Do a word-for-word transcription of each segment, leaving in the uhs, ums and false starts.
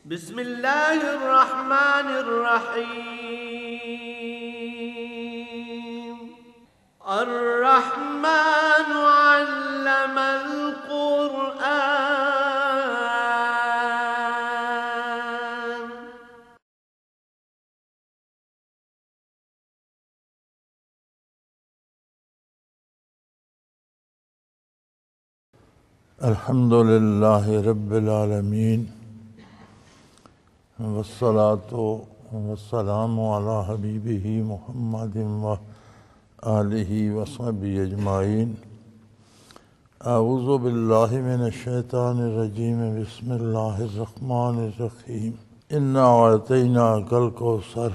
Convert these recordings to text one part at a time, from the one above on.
بسم اللہ الرحمن الرحیم الرحمن علم القرآن الحمد للہ رب العالمین والصلاة والسلام علی حبیبہ محمد و آلہ وصحبہ اجمعین۔ اعوذ باللہ من الشیطان الرجیم، بسم اللہ الرحمن الرحیم۔ انا اعطیناک الکوثر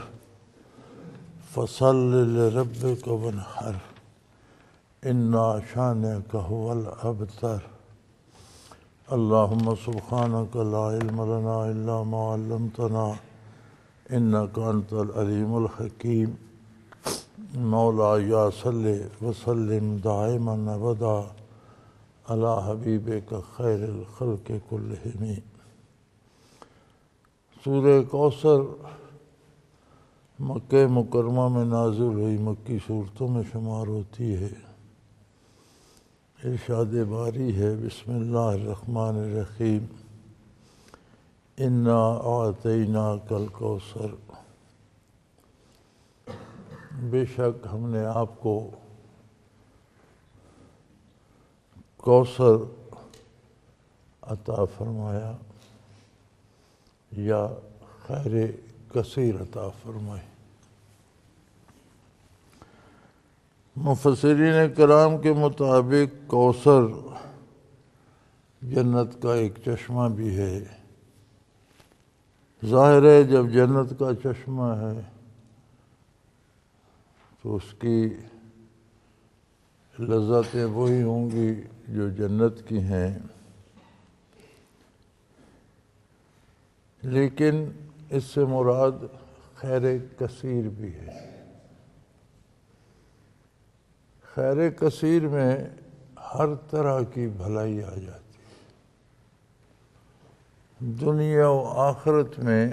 فصل لربک وانحر ان شانئک هو الابتر۔ اللہم سبحانک لا علم لنا الا ما علمتنا انک انت العلیم الحکیم۔ مولایا صلی وسلم دائما ابدا علی حبیبک خیر الخلق کلہم۔ سورہ کوثر مکہ مکرمہ میں نازل ہوئی مکی صورتوں میں شمار ہوتی ہے۔ ارشاد باری ہے، بسم اللہ الرحمن الرحیم، انا اعطیناک الکوثر، بے شک ہم نے آپ کو کوثر عطا فرمایا یا خیر کثیر عطا فرمائی۔ مفسرین کرام کے مطابق کوثر جنت کا ایک چشمہ بھی ہے۔ ظاہر ہے جب جنت کا چشمہ ہے تو اس کی لذتیں وہی ہوں گی جو جنت کی ہیں، لیکن اس سے مراد خیر کثیر بھی ہے۔ خیر کثیر میں ہر طرح کی بھلائی آ جاتی ہے۔ دنیا و آخرت میں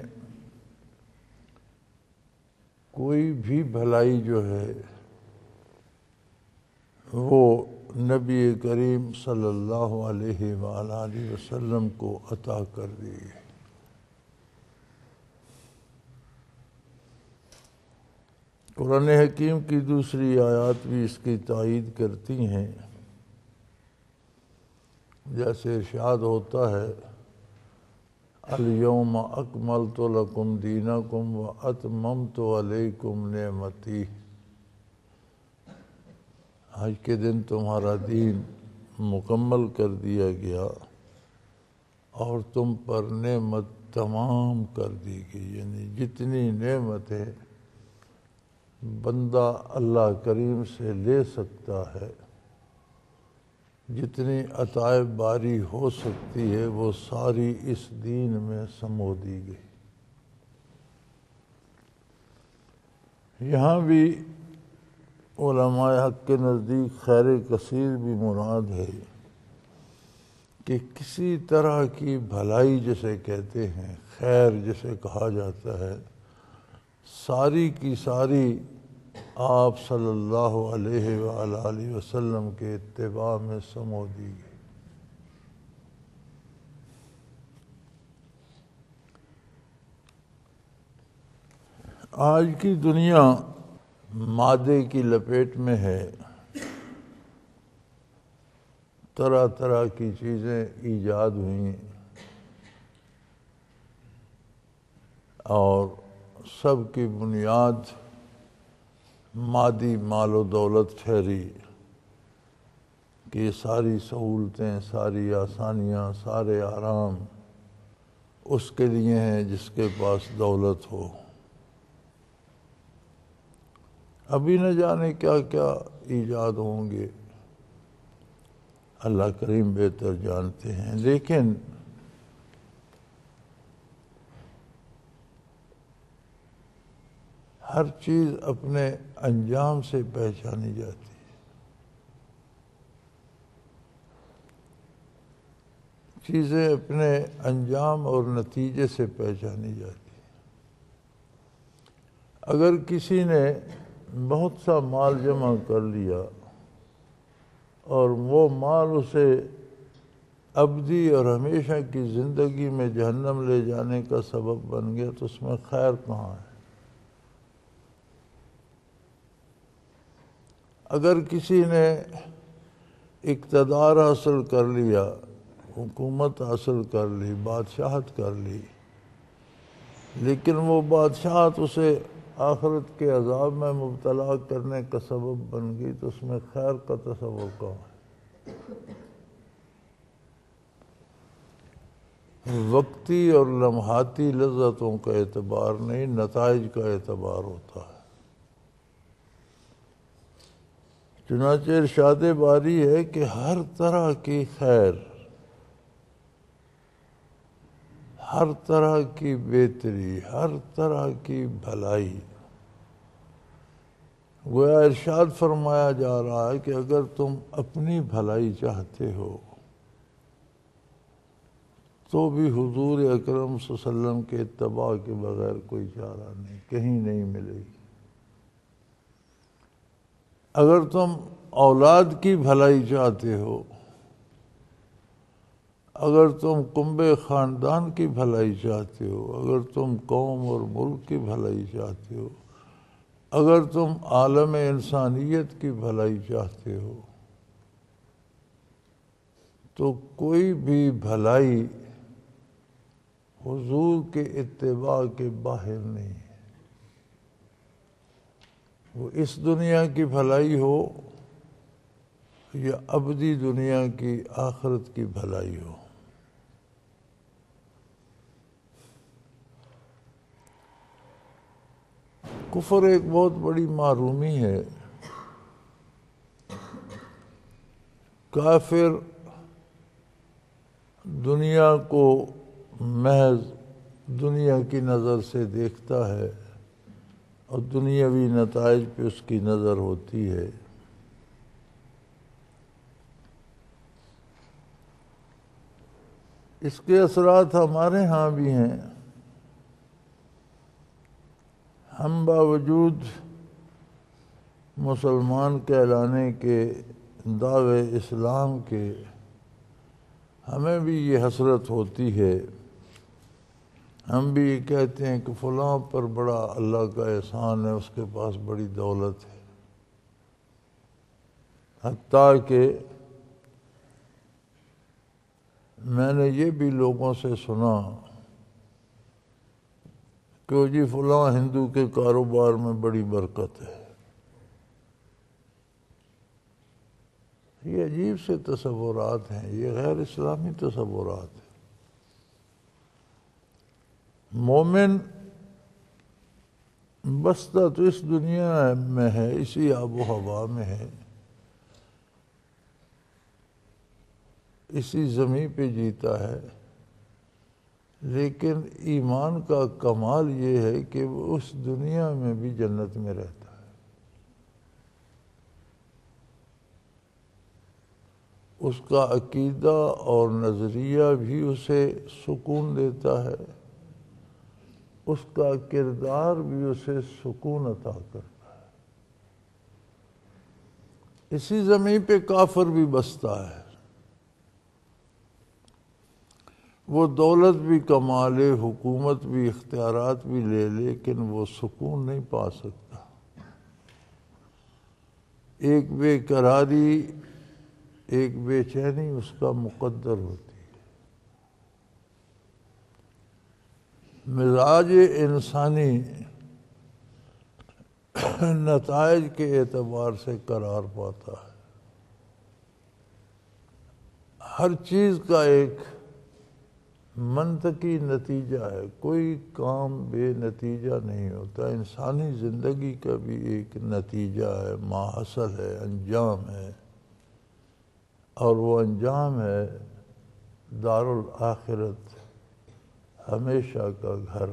کوئی بھی بھلائی جو ہے وہ نبی کریم صلی اللہ علیہ وآلہ وسلم کو عطا کر دی گئی۔ قرآن حکیم کی دوسری آیات بھی اس کی تائید کرتی ہیں، جیسے ارشاد ہوتا ہے، الیوم اکملت لکم دینکم واتممت علیکم نعمتی۔ آج کے دن تمہارا دین مکمل کر دیا گیا اور تم پر نعمت تمام کر دی گئی۔ یعنی جتنی نعمتیں بندہ اللہ کریم سے لے سکتا ہے، جتنی عطائے باری ہو سکتی ہے، وہ ساری اس دین میں سمو دی گئی۔ یہاں بھی علماء حق کے نزدیک خیر کثیر بھی مراد ہے کہ کسی طرح کی بھلائی جسے کہتے ہیں، خیر جسے کہا جاتا ہے، ساری کی ساری آپ صلی اللہ علیہ وآلہ وسلم کے اتباع میں سمو دی گئی۔ آج کی دنیا مادے کی لپیٹ میں ہے، طرح طرح کی چیزیں ایجاد ہوئیں اور سب کی بنیاد مادی مال و دولت ٹھہری کہ یہ ساری سہولتیں، ساری آسانیاں، سارے آرام اس کے لیے ہیں جس کے پاس دولت ہو۔ ابھی نہ جانے کیا کیا ایجاد ہوں گے، اللہ کریم بہتر جانتے ہیں، لیکن ہر چیز اپنے انجام سے پہچانی جاتی ہے۔ چیزیں اپنے انجام اور نتیجے سے پہچانی جاتی ہیں۔ اگر کسی نے بہت سا مال جمع کر لیا اور وہ مال اسے ابدی اور ہمیشہ کی زندگی میں جہنم لے جانے کا سبب بن گیا تو اس میں خیر کہاں ہے؟ اگر کسی نے اقتدار حاصل کر لیا، حکومت حاصل کر لی، بادشاہت کر لی، لیکن وہ بادشاہت اسے آخرت کے عذاب میں مبتلا کرنے کا سبب بن گئی تو اس میں خیر کا تصور کہاں ہے؟ وقتی اور لمحاتی لذتوں کا اعتبار نہیں، نتائج کا اعتبار ہوتا ہے۔ چنانچہ ارشاد باری ہے کہ ہر طرح کی خیر، ہر طرح کی بہتری، ہر طرح کی بھلائی، گویا ارشاد فرمایا جا رہا ہے کہ اگر تم اپنی بھلائی چاہتے ہو تو بھی حضور اکرم صلی اللہ علیہ وسلم کے اتباع کے بغیر کوئی چارہ نہیں، کہیں نہیں ملے گی۔ اگر تم اولاد کی بھلائی چاہتے ہو، اگر تم کنبے خاندان کی بھلائی چاہتے ہو، اگر تم قوم اور ملک کی بھلائی چاہتے ہو، اگر تم عالم انسانیت کی بھلائی چاہتے ہو، تو کوئی بھی بھلائی حضور کے اتباع کے باہر نہیں ہے۔ وہ اس دنیا کی بھلائی ہو یا ابدی دنیا کی آخرت کی بھلائی ہو۔ کفر ایک بہت بڑی معرومی ہے۔ کافر دنیا کو محض دنیا کی نظر سے دیکھتا ہے اور دنیاوی نتائج پہ اس کی نظر ہوتی ہے۔ اس کے اثرات ہمارے ہاں بھی ہیں۔ ہم باوجود مسلمان کہلانے کے دعوے اسلام کے، ہمیں بھی یہ حسرت ہوتی ہے، ہم بھی یہ کہتے ہیں کہ فلاں پر بڑا اللہ کا احسان ہے، اس کے پاس بڑی دولت ہے، حتیٰ کہ میں نے یہ بھی لوگوں سے سنا کہ جی فلاں ہندو کے کاروبار میں بڑی برکت ہے۔ یہ عجیب سے تصورات ہیں، یہ غیر اسلامی تصورات ہیں۔ مومن بستا تو اس دنیا میں ہے، اسی آب و ہوا میں ہے، اسی زمین پہ جیتا ہے، لیکن ایمان کا کمال یہ ہے کہ وہ اس دنیا میں بھی جنت میں رہتا ہے۔ اس کا عقیدہ اور نظریہ بھی اسے سکون دیتا ہے، اس کا کردار بھی اسے سکون عطا کرتا ہے۔ اسی زمین پہ کافر بھی بستا ہے، وہ دولت بھی کما لے، حکومت بھی، اختیارات بھی لے، لیکن وہ سکون نہیں پا سکتا۔ ایک بے قراری، ایک بے چینی اس کا مقدر ہوتی ہے۔ مزاج انسانی نتائج کے اعتبار سے قرار پاتا ہے۔ ہر چیز کا ایک منطقی نتیجہ ہے، کوئی کام بے نتیجہ نہیں ہوتا۔ انسانی زندگی کا بھی ایک نتیجہ ہے، ماحصل ہے، انجام ہے، اور وہ انجام ہے دار الآخرت، ہمیشہ کا گھر۔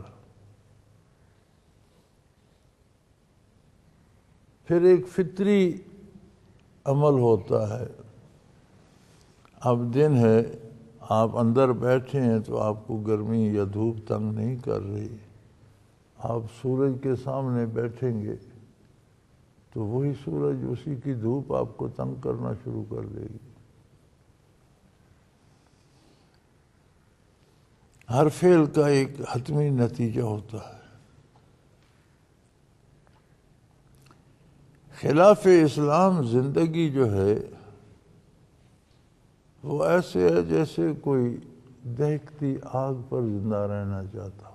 پھر ایک فطری عمل ہوتا ہے، اب دن ہے، آپ اندر بیٹھے ہیں تو آپ کو گرمی یا دھوپ تنگ نہیں کر رہی، آپ سورج کے سامنے بیٹھیں گے تو وہی سورج اسی کی دھوپ آپ کو تنگ کرنا شروع کر دے گی۔ ہر فعل کا ایک حتمی نتیجہ ہوتا ہے۔ خلاف اسلام زندگی جو ہے وہ ایسے ہے جیسے کوئی دہکتی آگ پر زندہ رہنا چاہتا ہو۔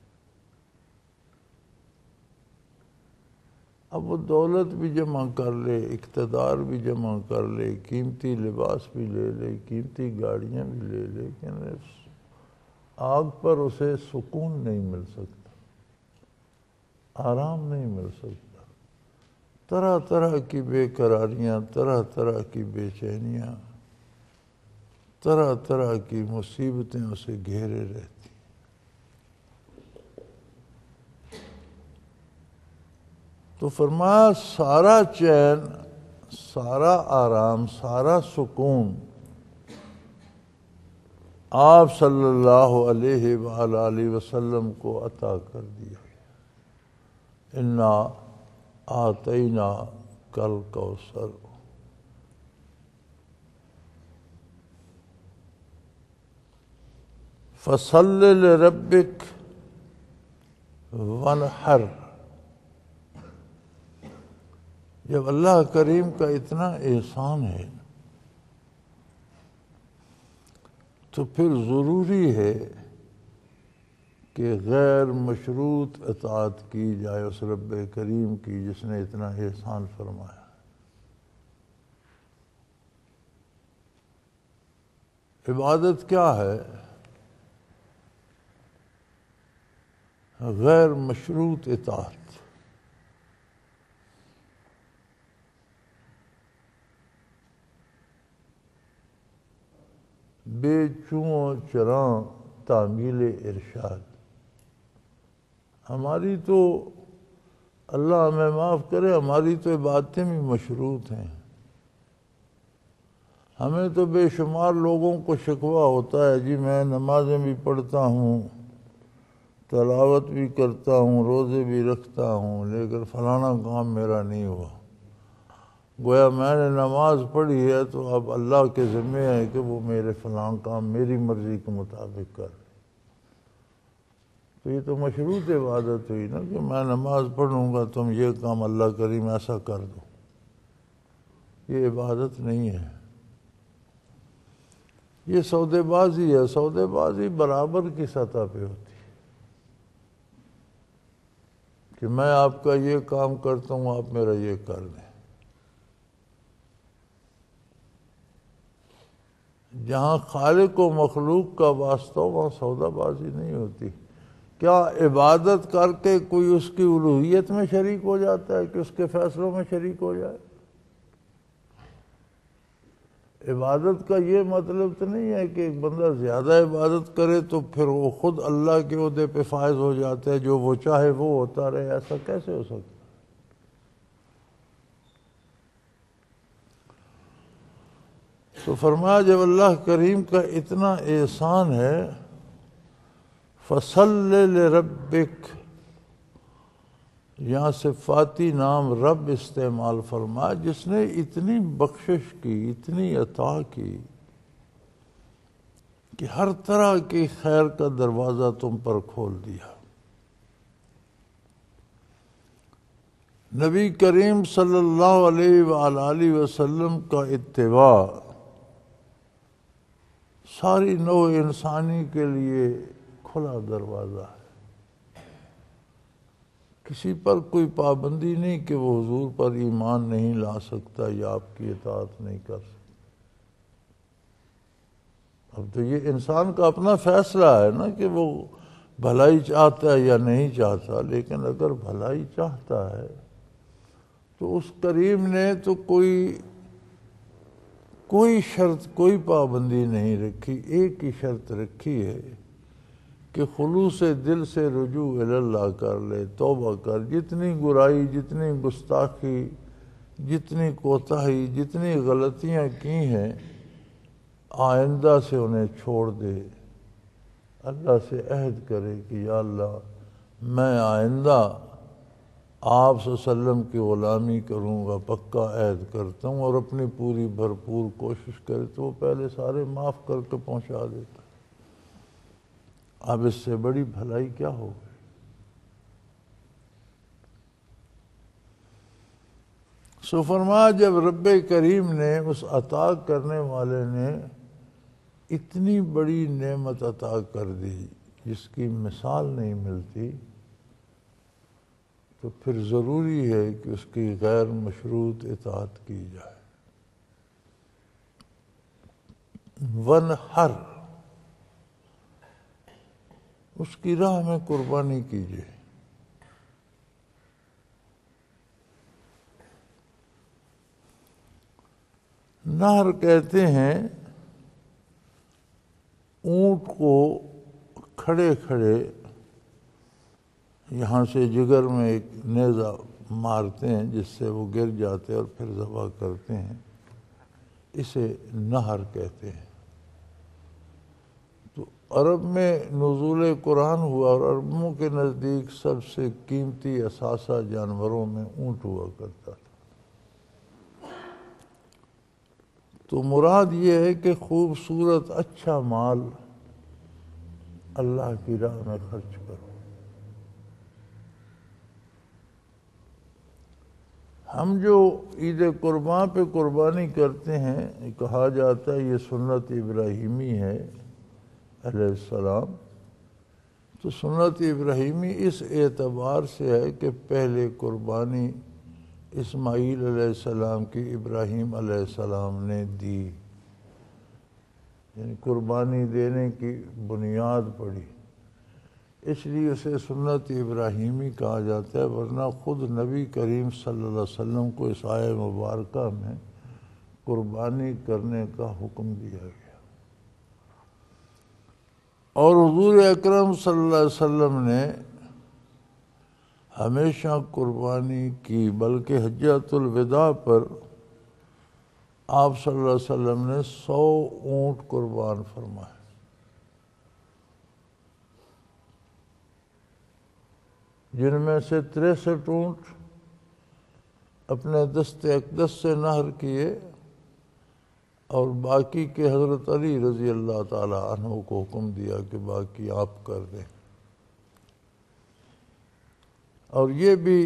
اب وہ دولت بھی جمع کر لے، اقتدار بھی جمع کر لے، قیمتی لباس بھی لے لے، قیمتی گاڑیاں بھی لے لے، لیکن آگ پر اسے سکون نہیں مل سکتا، آرام نہیں مل سکتا۔ طرح طرح کی بے قراریاں، طرح طرح کی بے چینیاں، طرح طرح کی مصیبتیں اسے گھیرے رہتی۔ تو فرمایا سارا چین، سارا آرام، سارا سکون آپ صلی اللہ علیہ وآلہ وسلم کو عطا کر دیا۔ انا آتینا کل کوثر، فصل لربک وانحر۔ جب اللہ کریم کا اتنا احسان ہے تو پھر ضروری ہے کہ غیر مشروط اطاعت کی جائے اس رب کریم کی جس نے اتنا احسان فرمایا۔ عبادت کیا ہے؟ غیر مشروط اطاعت۔ بے چوں چراں تعمیل ارشاد۔ ہماری تو اللہ ہمیں معاف کرے، ہماری تو عبادتیں بھی مشروط ہیں۔ ہمیں تو بے شمار لوگوں کو شکوہ ہوتا ہے، جی میں نمازیں بھی پڑھتا ہوں، تلاوت بھی کرتا ہوں، روزے بھی رکھتا ہوں، لیکن فلانا کام میرا نہیں ہوا۔ گویا میں نے نماز پڑھی ہے تو اب اللہ کے ذمہ ہے کہ وہ میرے فلاں کام میری مرضی کے مطابق کر۔ تو یہ تو مشروط عبادت ہوئی نا کہ میں نماز پڑھوں گا، تم یہ کام اللہ کریم ایسا کر دو۔ یہ عبادت نہیں ہے، یہ سودے بازی ہے۔ سودے بازی برابر کی سطح پہ ہوتی ہے کہ میں آپ کا یہ کام کرتا ہوں، آپ میرا یہ کر دیں۔ جہاں خالق و مخلوق کا واسطہ ہو وہاں سودا بازی نہیں ہوتی۔ کیا عبادت کر کے کوئی اس کی الوہیت میں شریک ہو جاتا ہے کہ اس کے فیصلوں میں شریک ہو جائے؟ عبادت کا یہ مطلب تو نہیں ہے کہ ایک بندہ زیادہ عبادت کرے تو پھر وہ خود اللہ کے عہدے پہ فائز ہو جاتا ہے، جو وہ چاہے وہ ہوتا رہے۔ ایسا کیسے ہو سکتا؟ تو فرمایا جب اللہ کریم کا اتنا احسان ہے، فصل لربک، یہاں صفاتی نام رب استعمال فرمایا، جس نے اتنی بخشش کی، اتنی عطا کی کہ ہر طرح کی خیر کا دروازہ تم پر کھول دیا۔ نبی کریم صلی اللہ علیہ وآلہ وسلم کا اتباع ساری نوع انسانی کے لیے کھلا دروازہ ہے۔ کسی پر کوئی پابندی نہیں کہ وہ حضور پر ایمان نہیں لا سکتا یا آپ کی اطاعت نہیں کر سکتا۔ اب تو یہ انسان کا اپنا فیصلہ ہے نا کہ وہ بھلائی چاہتا ہے یا نہیں چاہتا، لیکن اگر بھلائی چاہتا ہے تو اس کریم نے تو کوئی کوئی شرط، کوئی پابندی نہیں رکھی۔ ایک ہی شرط رکھی ہے کہ خلوص دل سے رجوع اللہ کر لے، توبہ کر۔ جتنی برائی، جتنی گستاخی، جتنی کوتاہی، جتنی غلطیاں کی ہیں، آئندہ سے انہیں چھوڑ دے، اللہ سے عہد کرے کہ یا اللہ میں آئندہ آپ صلی اللہ علیہ وسلم کی غلامی کروں گا، پکا عہد کرتا ہوں، اور اپنی پوری بھرپور کوشش کرے تو وہ پہلے سارے معاف کر کے پہنچا دیتا۔ اب اس سے بڑی بھلائی کیا ہو گئی؟ سو فرمایا جب رب کریم نے، اس عطا کرنے والے نے اتنی بڑی نعمت عطا کر دی جس کی مثال نہیں ملتی، تو پھر ضروری ہے کہ اس کی غیر مشروط اطاعت کی جائے۔ وَانْحَرْ، اس کی راہ میں قربانی کیجیے۔ نہر کہتے ہیں اونٹ کو کھڑے کھڑے یہاں سے جگر میں ایک نیزہ مارتے ہیں جس سے وہ گر جاتے ہیں اور پھر ذبح کرتے ہیں، اسے نہر کہتے ہیں۔ تو عرب میں نزول قرآن ہوا اور عربوں کے نزدیک سب سے قیمتی اثاثہ جانوروں میں اونٹ ہوا کرتا تھا۔ تو مراد یہ ہے کہ خوبصورت اچھا مال اللہ کی راہ میں خرچ کرو۔ ہم جو عید قرباں پہ قربانی کرتے ہیں، کہا جاتا ہے یہ سنت ابراہیمی ہے علیہ السلام، تو سنت ابراہیمی اس اعتبار سے ہے کہ پہلے قربانی اسماعیل علیہ السلام کی ابراہیم علیہ السلام نے دی، یعنی قربانی دینے کی بنیاد پڑی، اس لیے اسے سنت ابراہیمی کہا جاتا ہے، ورنہ خود نبی کریم صلی اللہ علیہ وسلم کو اس آیہ مبارکہ میں قربانی کرنے کا حکم دیا گیا۔ اور حضور اکرم صلی اللہ علیہ وسلم نے ہمیشہ قربانی کی، بلکہ حجۃ الوداع پر آپ صلی اللہ علیہ وسلم نے سو اونٹ قربان فرمائے۔ جن میں سے تریسٹھ اونٹ اپنے دست اقدس سے نحر کیے اور باقی کے حضرت علی رضی اللہ تعالی عنہ کو حکم دیا کہ باقی آپ کر دیں۔ اور یہ بھی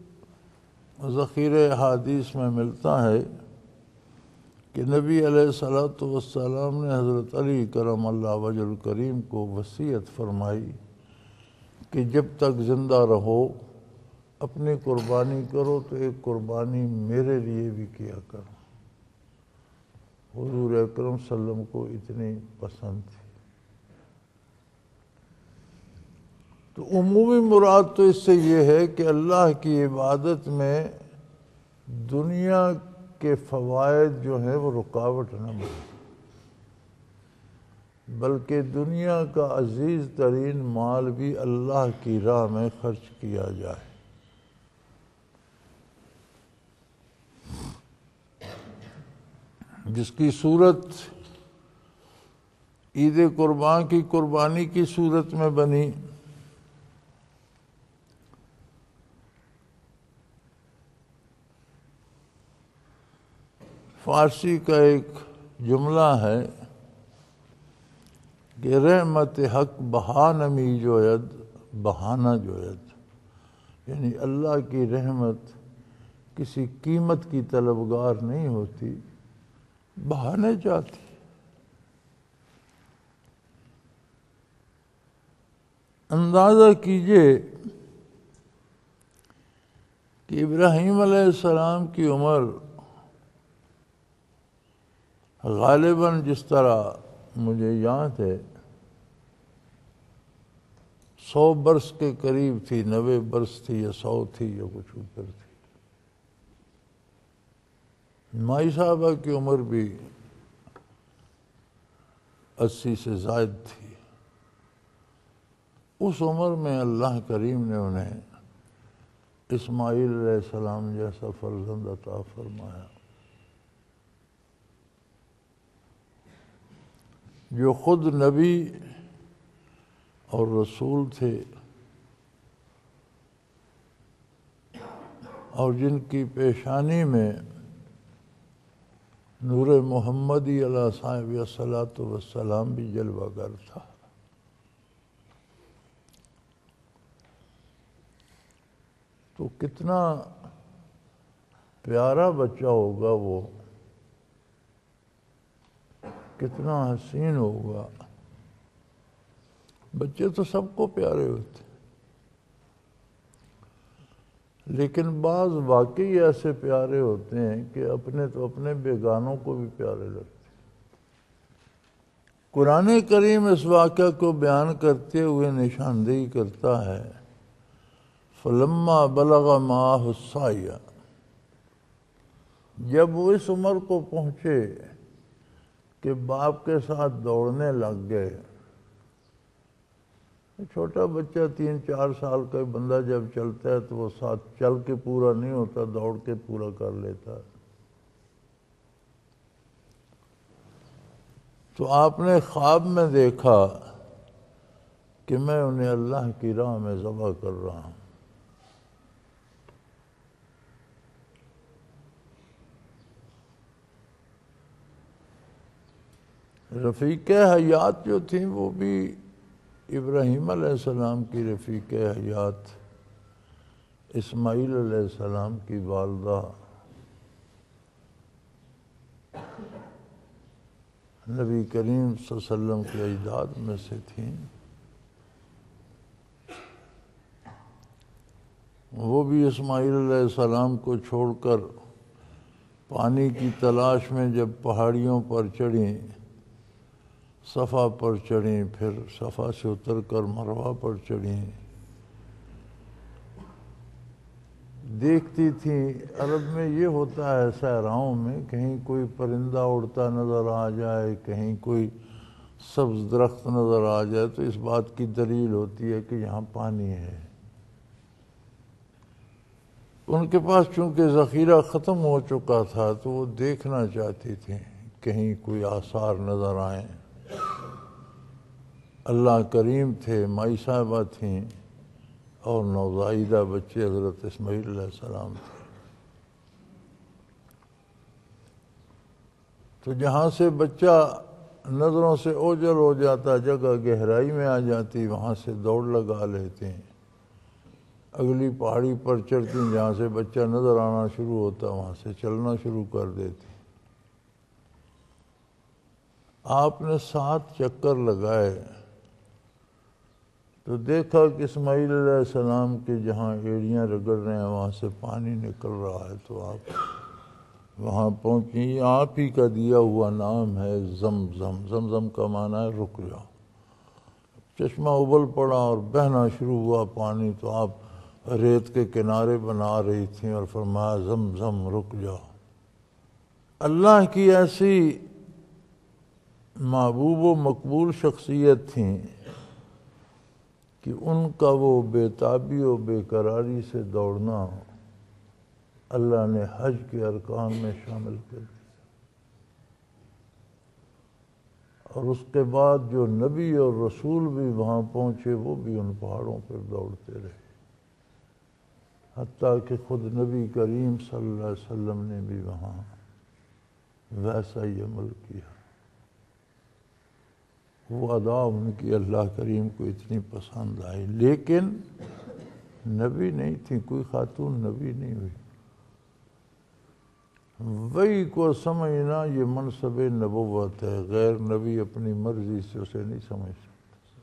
ذخیرہ حدیث میں ملتا ہے کہ نبی علیہ الصلوۃ والسلام نے حضرت علی کرم اللہ وجہ الکریم کو وصیت فرمائی کہ جب تک زندہ رہو اپنی قربانی کرو تو ایک قربانی میرے لیے بھی کیا کرو۔ حضور اکرم صلی اللہ علیہ وسلم کو اتنی پسند تھی۔ تو عمومی مراد تو اس سے یہ ہے کہ اللہ کی عبادت میں دنیا کے فوائد جو ہیں وہ رکاوٹ نہ بنے، بلکہ دنیا کا عزیز ترین مال بھی اللہ کی راہ میں خرچ کیا جائے۔ جس کی صورت عید قربان کی قربانی کی صورت میں بنی، فارسی کا ایک جملہ ہے کہ رحمت حق بہانمی جوید بہانہ جوید، یعنی اللہ کی رحمت کسی قیمت کی طلبگار نہیں ہوتی، بہانے چاہتی۔ اندازہ کیجئے کہ ابراہیم علیہ السلام کی عمر غالباً جس طرح مجھے یاد ہے سو برس کے قریب تھی، نوے برس تھی یا سو تھی یا کچھ اوپر تھی۔ مائی صاحبہ کی عمر بھی اسی سے زائد تھی۔ اس عمر میں اللہ کریم نے انہیں اسماعیل علیہ السلام جیسا فرزند عطا فرمایا۔ جو خود نبی اور رسول تھے اور جن کی پیشانی میں نور محمدی علیہ صاحب الصلاۃ والسلام بھی جلوہ گر تھا۔ تو کتنا پیارا بچہ ہوگا وہ، کتنا حسین ہوگا۔ بچے تو سب کو پیارے ہوتے، لیکن بعض واقعی ایسے پیارے ہوتے ہیں کہ اپنے تو اپنے بیگانوں کو بھی پیارے لگتے۔ قرآن کریم اس واقعہ کو بیان کرتے ہوئے نشاندہی کرتا ہے، فلما بلغ معہ السعی، جب وہ اس عمر کو پہنچے کہ باپ کے ساتھ دوڑنے لگ گئے۔ چھوٹا بچہ تین چار سال کا بندہ جب چلتا ہے تو وہ ساتھ چل کے پورا نہیں ہوتا، دوڑ کے پورا کر لیتا ہے۔ تو آپ نے خواب میں دیکھا کہ میں انہیں اللہ کی راہ میں ذبح کر رہا ہوں۔ رفیق حیات جو تھیں وہ بھی ابراہیم علیہ السلام کی رفیق حیات، اسماعیل علیہ السلام کی والدہ، نبی کریم صلی اللہ علیہ وسلم کے اجداد میں سے تھیں۔ وہ بھی اسماعیل علیہ السلام کو چھوڑ کر پانی کی تلاش میں جب پہاڑیوں پر چڑھیں، صفا پر چڑھیں، پھر صفا سے اتر کر مروہ پر چڑھیں، دیکھتی تھیں۔ عرب میں یہ ہوتا ہے صحراؤں میں، کہیں کوئی پرندہ اڑتا نظر آ جائے، کہیں کوئی سبز درخت نظر آ جائے تو اس بات کی دلیل ہوتی ہے کہ یہاں پانی ہے۔ ان کے پاس چونکہ ذخیرہ ختم ہو چکا تھا تو وہ دیکھنا چاہتی تھیں کہیں کوئی آثار نظر آئیں۔ اللہ کریم تھے، مائی صاحبہ تھیں اور نوزائیدہ بچے حضرت اسماعیل علیہ السلام تھے۔ تو جہاں سے بچہ نظروں سے اوجھل ہو جاتا، جگہ گہرائی میں آ جاتی، وہاں سے دوڑ لگا لیتے ہیں، اگلی پہاڑی پر چڑھتی، جہاں سے بچہ نظر آنا شروع ہوتا وہاں سے چلنا شروع کر دیتی۔ آپ نے سات چکر لگائے تو دیکھا کہ اسماعیل علیہ السلام کے جہاں ایڑیاں رگڑ رہے ہیں وہاں سے پانی نکل رہا ہے، تو آپ وہاں پہنچی۔ آپ ہی کا دیا ہوا نام ہے زمزم، زمزم کا معنی ہے رک جاؤ۔ چشمہ ابل پڑا اور بہنا شروع ہوا پانی، تو آپ ریت کے کنارے بنا رہی تھیں اور فرمایا زمزم رک جاؤ۔ اللہ کی ایسی محبوب و مقبول شخصیت تھیں کہ ان کا وہ بے تابی و بے قراری سے دوڑنا اللہ نے حج کے ارکان میں شامل کر دیا۔ اور اس کے بعد جو نبی اور رسول بھی وہاں پہنچے وہ بھی ان پہاڑوں پر دوڑتے رہے، حتیٰ کہ خود نبی کریم صلی اللہ علیہ وسلم نے بھی وہاں ویسا ہی عمل کیا۔ وہ ادا ان کی اللہ کریم کو اتنی پسند آئی، لیکن نبی نہیں تھی، کوئی خاتون نبی نہیں ہوئی۔ وہی کو سمجھنا یہ منصب نبوت ہے، غیر نبی اپنی مرضی سے اسے نہیں سمجھ سکتا۔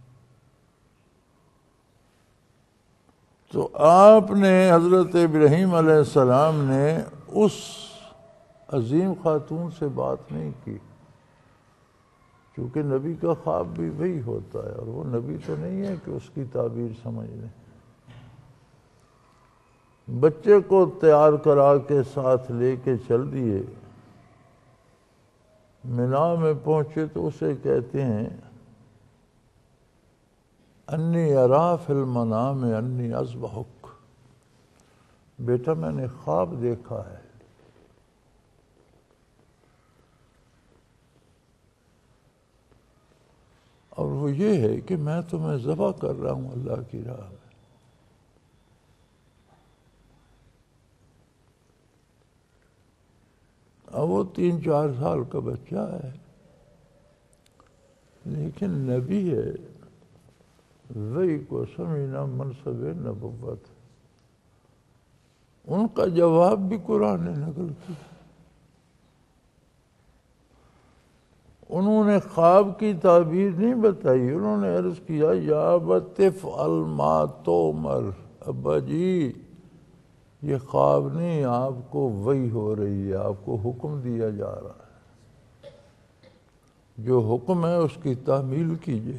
تو آپ نے حضرت ابراہیم علیہ السلام نے اس عظیم خاتون سے بات نہیں کی، کیونکہ نبی کا خواب بھی وہی ہوتا ہے، اور وہ نبی تو نہیں ہے کہ اس کی تعبیر سمجھ لیں۔ بچے کو تیار کرا کے ساتھ لے کے چل دیے، مینا میں پہنچے تو اسے کہتے ہیں انی ارا فی المنام انی اذبحک، بیٹا میں نے خواب دیکھا ہے اور وہ یہ ہے کہ میں تمہیں ذبح کر رہا ہوں اللہ کی راہ میں. اب وہ تین چار سال کا بچہ ہے لیکن نبی ہے، وہی کو سمجھنا منصب نبوت. ان کا جواب بھی قرآن نے نقل کیا. انہوں نے خواب کی تعبیر نہیں بتائی، انہوں نے عرض کیا یا بطف الما تومر، ابا جی یہ خواب نہیں، آپ کو وحی ہو رہی ہے، آپ کو حکم دیا جا رہا ہے، جو حکم ہے اس کی تعمیل کیجیے.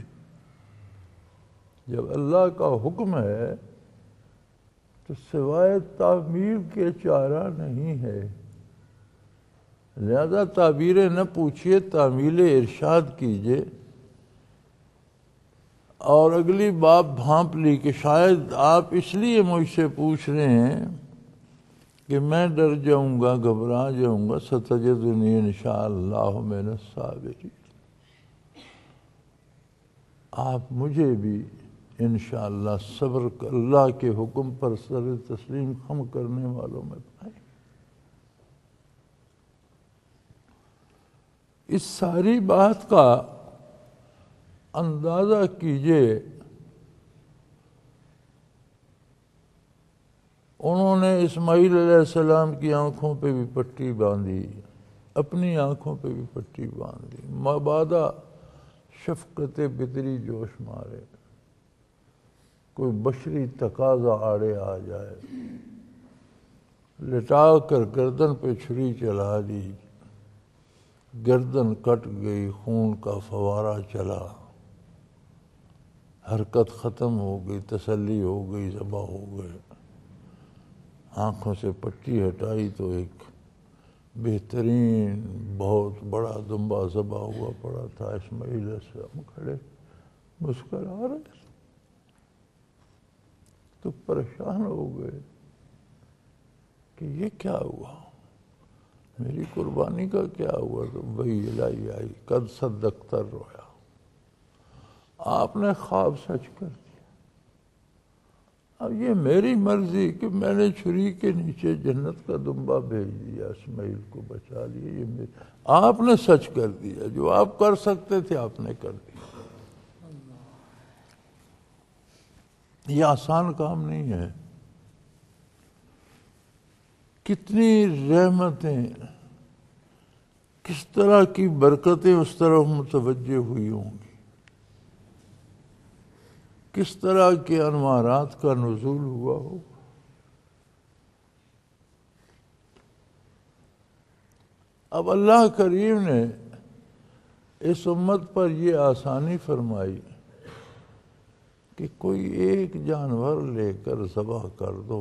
جب اللہ کا حکم ہے تو سوائے تعمیل کے چارہ نہیں ہے. لہذا تعبیریں نہ پوچھیے، تعمیل ارشاد کیجیے. اور اگلی بات بھانپ لی کہ شاید آپ اس لیے مجھ سے پوچھ رہے ہیں کہ میں ڈر جاؤں گا، گھبرا جاؤں گا. ستجدنی انشاءاللہ من الصابرین، آپ مجھے بھی انشاءاللہ صبر اللہ کے حکم پر سر تسلیم خم کرنے والوں میں پائیں. اس ساری بات کا اندازہ کیجئے. انہوں نے اسماعیل علیہ السلام کی آنکھوں پہ بھی پٹی باندھی، اپنی آنکھوں پہ بھی پٹی باندھی، مبادا شفقت بطری جوش مارے، کوئی بشری تقاضا آڑے آ جائے، لٹا کر گردن پہ چھری چلا دی، گردن کٹ گئی، خون کا فوارہ چلا، حرکت ختم ہو گئی، تسلی ہو گئی، ذبح ہو گئے. آنکھوں سے پٹی ہٹائی تو ایک بہترین بہت بڑا دمبا ذبح ہوا پڑا تھا. اسماعیل علیہ السلام کھڑے مسکرا رہے تو پریشان ہو گئے کہ یہ کیا ہوا، میری قربانی کا کیا ہوا. تو وہی الہی آئی، قد صدقت الرؤیا، آپ نے خواب سچ کر دیا. اب یہ میری مرضی کہ میں نے چھری کے نیچے جنت کا دمبا بھیج دیا، اسماعیل کو بچا لیا. یہ میری، آپ نے سچ کر دیا، جو آپ کر سکتے تھے آپ نے کر دیا. یہ آسان کام نہیں ہے. کتنی رحمتیں، کس طرح کی برکتیں اس طرف متوجہ ہوئی ہوں گی، کس طرح کے انوارات کا نزول ہوا ہو. اب اللہ کریم نے اس امت پر یہ آسانی فرمائی کہ کوئی ایک جانور لے کر ذبح کر دو،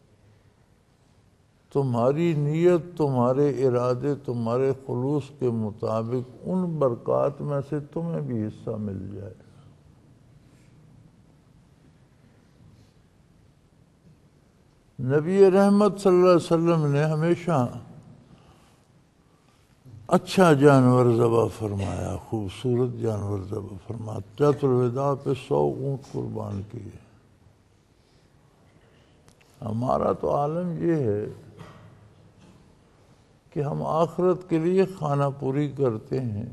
تمہاری نیت، تمہارے ارادے، تمہارے خلوص کے مطابق ان برکات میں سے تمہیں بھی حصہ مل جائے. نبی رحمت صلی اللہ علیہ وسلم نے ہمیشہ اچھا جانور ذبح فرمایا، خوبصورت جانور ذبح فرمایا. حجۃ الوداع پہ سو اونٹ قربان کیے. ہمارا تو عالم یہ ہے کہ ہم آخرت کے لیے خانہ پوری کرتے ہیں.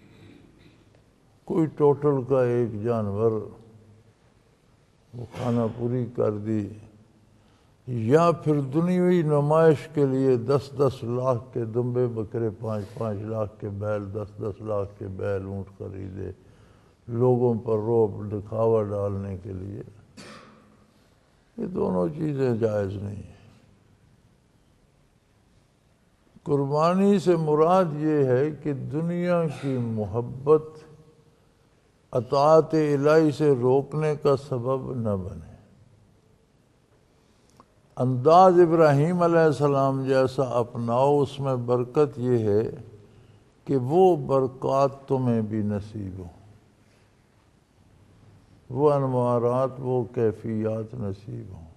کوئی ٹوٹل کا ایک جانور وہ خانہ پوری کر دی، یا پھر دنیوی نمائش کے لیے دس دس لاکھ کے دمبے بکرے، پانچ پانچ لاکھ کے بیل، دس دس لاکھ کے بیل اونٹ خریدے لوگوں پر روب دکھاوا ڈالنے کے لیے. یہ دونوں چیزیں جائز نہیں ہیں. قربانی سے مراد یہ ہے کہ دنیا کی محبت اطاعت الہی سے روکنے کا سبب نہ بنے. انداز ابراہیم علیہ السلام جیسا اپناؤ، اس میں برکت یہ ہے کہ وہ برکات تمہیں بھی نصیب ہوں، وہ انوارات، وہ کیفیات نصیب ہوں.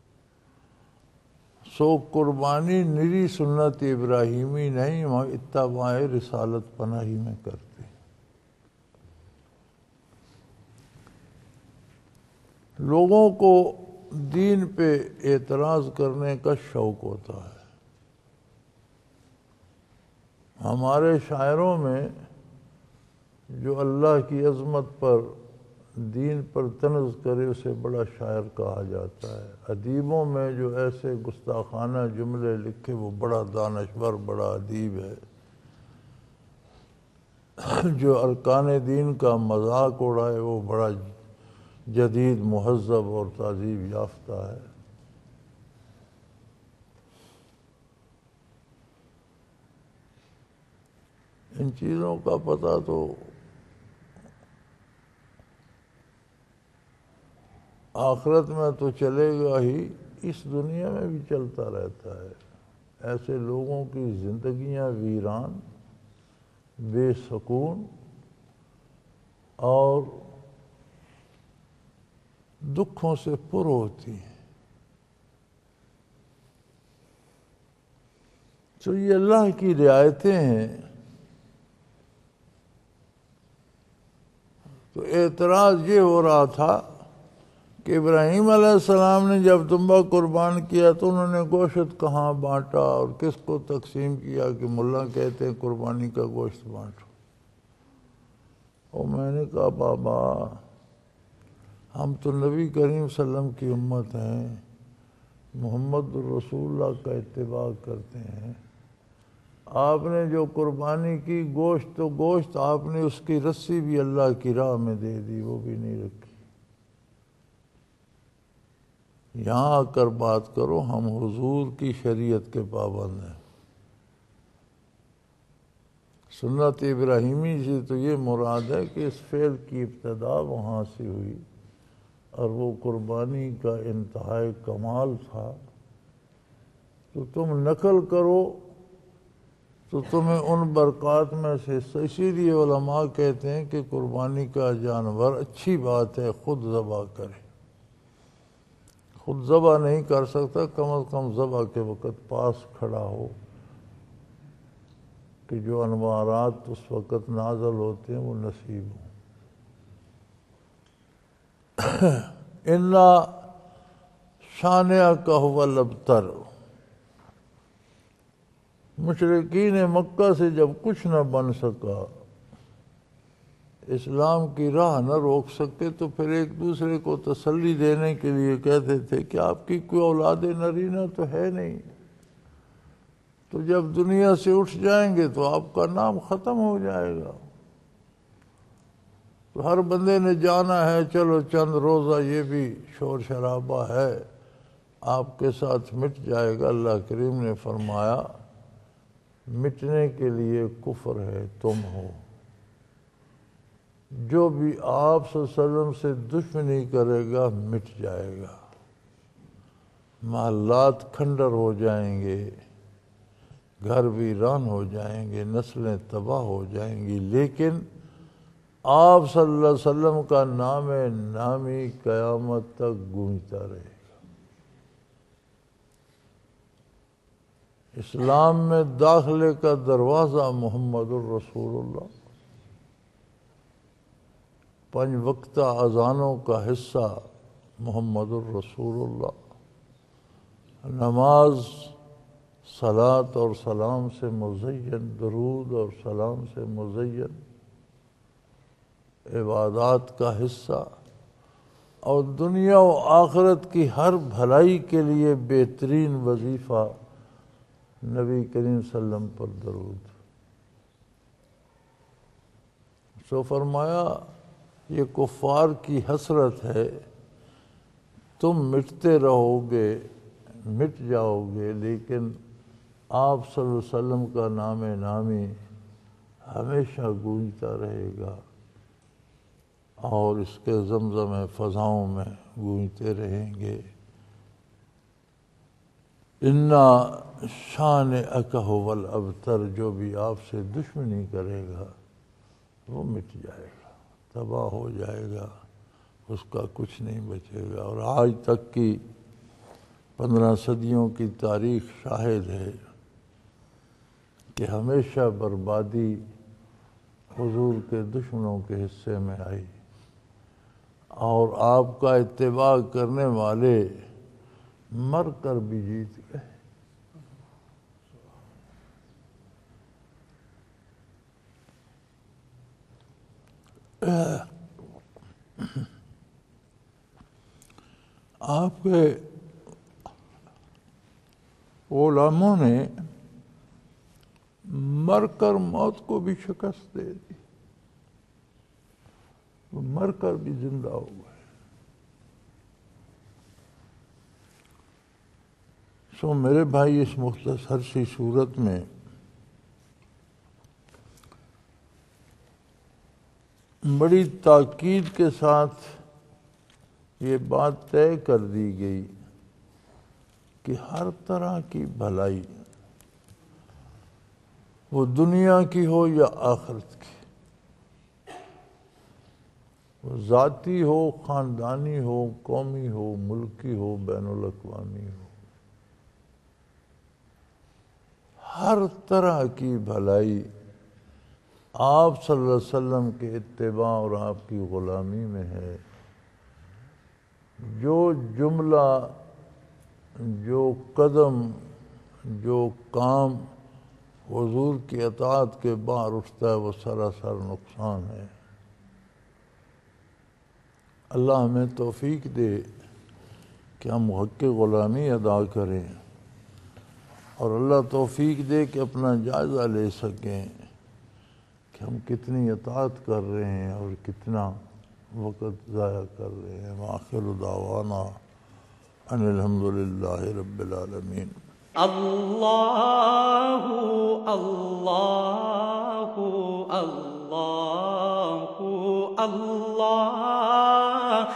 سو قربانی نری سنت ابراہیمی نہیں، وہ اتباع رسالت پناہی میں کرتے. لوگوں کو دین پہ اعتراض کرنے کا شوق ہوتا ہے۔ ہمارے شاعروں میں جو اللہ کی عظمت پر دین پر طنز کرے اسے بڑا شاعر کہا جاتا ہے۔ ادیبوں میں جو ایسے گستاخانہ جملے لکھے وہ بڑا دانشور، بڑا ادیب ہے۔ جو ارکان دین کا مذاق اڑائے وہ بڑا جدید، مہذب اور تہذیب یافتہ ہے۔ ان چیزوں کا پتہ تو آخرت میں تو چلے گا ہی، اس دنیا میں بھی چلتا رہتا ہے۔ ایسے لوگوں کی زندگیاں ویران، بے سکون اور دکھوں سے پر ہوتی ہیں۔ تو یہ اللہ کی رعایتیں ہیں۔ تو اعتراض یہ ہو رہا تھا کہ ابراہیم علیہ السلام نے جب دمبا قربان کیا تو انہوں نے گوشت کہاں بانٹا اور کس کو تقسیم کیا کہ ملا کہتے ہیں قربانی کا گوشت بانٹو۔ اور میں نے کہا بابا ہم تو نبی کریم صلی اللہ علیہ وسلم کی امت ہیں، محمد الرسول اللہ کا اتباع کرتے ہیں۔ آپ نے جو قربانی کی گوشت تو گوشت، آپ نے اس کی رسی بھی اللہ کی راہ میں دے دی، وہ بھی نہیں رکھی۔ یہاں آ کر بات کرو، ہم حضور کی شریعت کے پابند ہیں۔ سنت ابراہیمی سے تو یہ مراد ہے کہ اس فعل کی ابتدا وہاں سے ہوئی اور وہ قربانی کا انتہائی کمال تھا۔ تو تم نقل کرو تو تمہیں ان برکات میں سے، اسی لیے علماء کہتے ہیں کہ قربانی کا جانور اچھی بات ہے خود ذبح کرے۔ خود ذبح نہیں کر سکتا، کم از کم ذبح کے وقت پاس کھڑا ہو کہ جو انوارات اس وقت نازل ہوتے ہیں وہ نصیب ہوں۔ اِنَّا شَانِئَکَ هُوَ الْأَبْتَرُ۔ مشرکین مکہ سے جب کچھ نہ بن سکا، اسلام کی راہ نہ روک سکے، تو پھر ایک دوسرے کو تسلی دینے کے لیے کہتے تھے کہ آپ کی کوئی اولاد نرینہ تو ہے نہیں، تو جب دنیا سے اٹھ جائیں گے تو آپ کا نام ختم ہو جائے گا۔ تو ہر بندے نے جانا ہے، چلو چند روزہ یہ بھی شور شرابہ ہے آپ کے ساتھ مٹ جائے گا۔ اللہ کریم نے فرمایا مٹنے کے لیے کفر ہے تم ہو۔ جو بھی آپ صلی اللہ علیہ وسلم سے دشمنی کرے گا مٹ جائے گا، محلات کھنڈر ہو جائیں گے، گھر ویران ہو جائیں گے، نسلیں تباہ ہو جائیں گی، لیکن آپ صلی اللہ علیہ وسلم کا نام نامی قیامت تک گونجتا رہے گا۔ اسلام میں داخلے کا دروازہ محمد الرسول اللہ، پنج وقتہ اذانوں کا حصہ محمد الرسول اللہ، نماز صلاۃ اور سلام سے مزین، درود اور سلام سے مزین عبادات کا حصہ، اور دنیا و آخرت کی ہر بھلائی کے لیے بہترین وظیفہ نبی کریم صلی اللہ علیہ وسلم پر درود۔ سو فرمایا یہ کفار کی حسرت ہے، تم مٹتے رہو گے، مٹ جاؤ گے، لیکن آپ صلی اللہ علیہ وسلم کا نام نامی ہمیشہ گونجتا رہے گا اور اس کے زمزم فضاؤں میں گونجتے رہیں گے۔ اِنَّا شَانِئَکَ هُوَ الْأَبْتَرُ، جو بھی آپ سے دشمنی کرے گا وہ مٹ جائے گا، تباہ ہو جائے گا، اس کا کچھ نہیں بچے گا۔ اور آج تک کی پندرہ صدیوں کی تاریخ شاہد ہے کہ ہمیشہ بربادی حضور کے دشمنوں کے حصے میں آئی۔ اور آپ کا اتباع کرنے والے مر کر بھی جیت گئے۔ آپ کے علماء نے مر کر موت کو بھی شکست دے دی، وہ مر کر بھی زندہ ہو گئے۔ سو میرے بھائی، اس مختصر سی صورت میں بڑی تاکید کے ساتھ یہ بات طے کر دی گئی کہ ہر طرح کی بھلائی، وہ دنیا کی ہو یا آخرت کی، وہ ذاتی ہو، خاندانی ہو، قومی ہو، ملکی ہو، بین الاقوامی ہو، ہر طرح کی بھلائی آپ صلی اللہ علیہ وسلم کے اتباع اور آپ کی غلامی میں ہے۔ جو جملہ، جو قدم، جو کام حضور کی اطاعت کے باہر اٹھتا ہے، وہ سراسر نقصان ہے۔ اللہ ہمیں توفیق دے کہ ہم حق کی غلامی ادا کریں، اور اللہ توفیق دے کہ اپنا جائزہ لے سکیں کہ ہم کتنی اطاعت کر رہے ہیں اور کتنا وقت ضائع کر رہے ہیں۔ وآخر دعوانا ان الحمدللہ رب العالمین۔ اللہ اللہ اللہ اللہ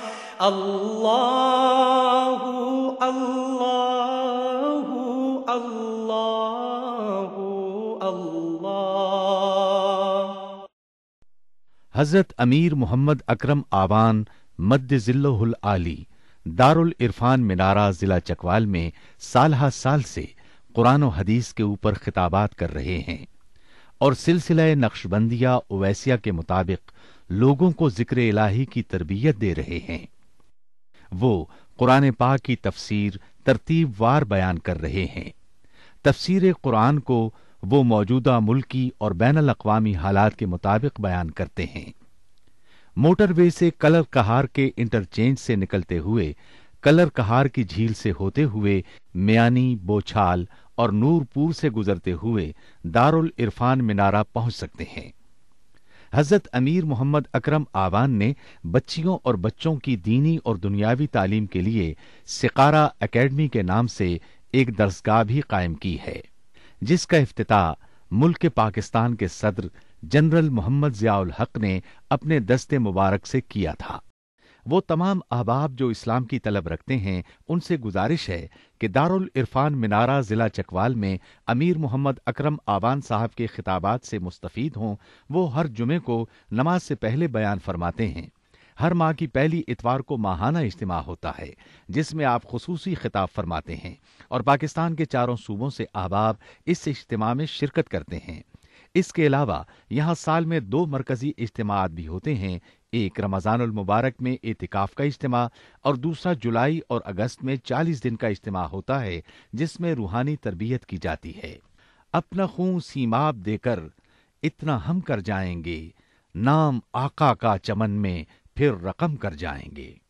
اللہ اللہ اللہ اللہ۔ حضرت امیر محمد اکرم آوان مد ذلہ العالی دارالعرفان منارہ ضلع چکوال میں سالہ سال سے قرآن و حدیث کے اوپر خطابات کر رہے ہیں اور سلسلہ نقشبندیہ اویسیہ کے مطابق لوگوں کو ذکر الہی کی تربیت دے رہے ہیں۔ وہ قرآن پاک کی تفسیر ترتیب وار بیان کر رہے ہیں۔ تفسیر قرآن کو وہ موجودہ ملکی اور بین الاقوامی حالات کے مطابق بیان کرتے ہیں۔ موٹر وے سے کلر کہار کے انٹرچینج سے نکلتے ہوئے کلر کہار کی جھیل سے ہوتے ہوئے میانی، بوچھال اور نورپور سے گزرتے ہوئے دارالعرفان منارہ پہنچ سکتے ہیں۔ حضرت امیر محمد اکرم آوان نے بچیوں اور بچوں کی دینی اور دنیاوی تعلیم کے لیے سقارہ اکیڈمی کے نام سے ایک درسگاہ بھی قائم کی ہے، جس کا افتتاح ملک پاکستان کے صدر جنرل محمد ضیاء الحق نے اپنے دست مبارک سے کیا تھا۔ وہ تمام احباب جو اسلام کی طلب رکھتے ہیں، ان سے گزارش ہے کہ دارالعرفان منارہ ضلع چکوال میں امیر محمد اکرم آوان صاحب کے خطابات سے مستفید ہوں۔ وہ ہر جمعے کو نماز سے پہلے بیان فرماتے ہیں۔ ہر ماہ کی پہلی اتوار کو ماہانہ اجتماع ہوتا ہے، جس میں آپ خصوصی خطاب فرماتے ہیں، اور پاکستان کے چاروں صوبوں سے احباب اس اجتماع میں شرکت کرتے ہیں۔ اس کے علاوہ یہاں سال میں دو مرکزی اجتماعات بھی ہوتے ہیں، ایک رمضان المبارک میں اعتکاف کا اجتماع اور دوسرا جولائی اور اگست میں چالیس دن کا اجتماع ہوتا ہے، جس میں روحانی تربیت کی جاتی ہے۔ اپنا خون سیماب دے کر اتنا ہم کر جائیں گے، نام آقا کا چمن میں پھر رقم کر جائیں گے۔